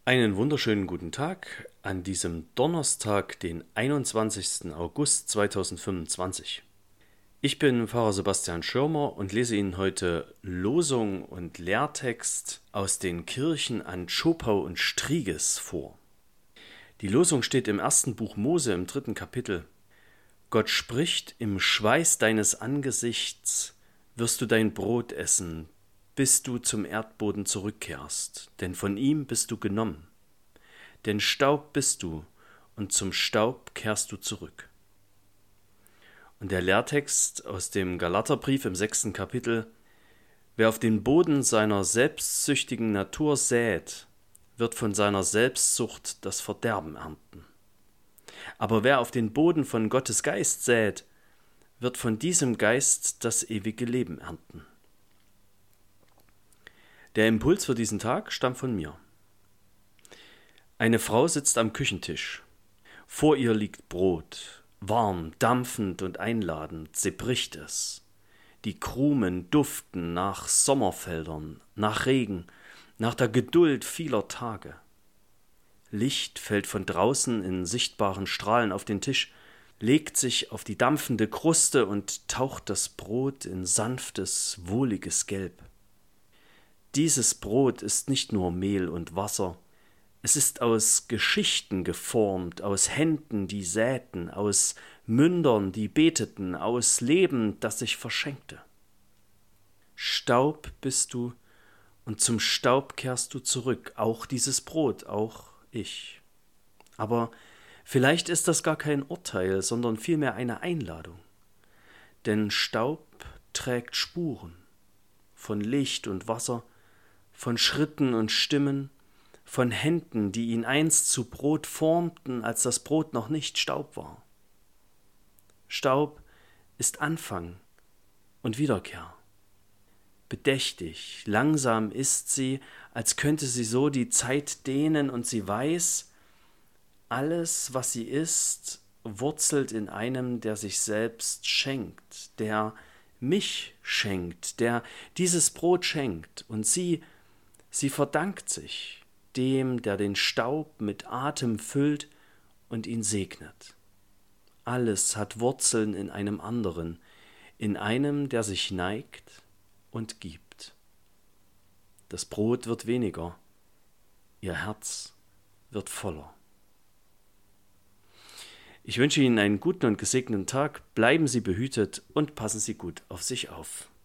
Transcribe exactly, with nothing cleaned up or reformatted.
Einen wunderschönen guten Tag an diesem Donnerstag, den einundzwanzigsten August zweitausendfünfundzwanzig. Ich bin Pfarrer Sebastian Schirmer und lese Ihnen heute Losung und Lehrtext aus den Kirchen an Zschopau und Striges vor. Die Losung steht im ersten Buch Mose im dritten Kapitel. Gott spricht: Im Schweiß deines Angesichts wirst du dein Brot essen, bis du zum Erdboden zurückkehrst, denn von ihm bist du genommen. Denn Staub bist du, und zum Staub kehrst du zurück. Und der Lehrtext aus dem Galaterbrief im sechsten Kapitel: Wer auf den Boden seiner selbstsüchtigen Natur sät, wird von seiner Selbstsucht das Verderben ernten. Aber wer auf den Boden von Gottes Geist sät, wird von diesem Geist das ewige Leben ernten. Der Impuls für diesen Tag stammt von mir. Eine Frau sitzt am Küchentisch. Vor ihr liegt Brot, warm, dampfend und einladend. Sie bricht es. Die Krumen duften nach Sommerfeldern, nach Regen, nach der Geduld vieler Tage. Licht fällt von draußen in sichtbaren Strahlen auf den Tisch, legt sich auf die dampfende Kruste und taucht das Brot in sanftes, wohliges Gelb. Dieses Brot ist nicht nur Mehl und Wasser, es ist aus Geschichten geformt, aus Händen, die säten, aus Mündern, die beteten, aus Leben, das sich verschenkte. Staub bist du, und zum Staub kehrst du zurück, auch dieses Brot, auch ich. Aber vielleicht ist das gar kein Urteil, sondern vielmehr eine Einladung. Denn Staub trägt Spuren von Licht und Wasser, von Schritten und Stimmen, von Händen, die ihn einst zu Brot formten, als das Brot noch nicht Staub war. Staub ist Anfang und Wiederkehr. Bedächtig, langsam ist sie, als könnte sie so die Zeit dehnen, und sie weiß, alles, was sie ist, wurzelt in einem, der sich selbst schenkt, der mich schenkt, der dieses Brot schenkt, und sie Sie verdankt sich dem, der den Staub mit Atem füllt und ihn segnet. Alles hat Wurzeln in einem anderen, in einem, der sich neigt und gibt. Das Brot wird weniger, ihr Herz wird voller. Ich wünsche Ihnen einen guten und gesegneten Tag, bleiben Sie behütet und passen Sie gut auf sich auf.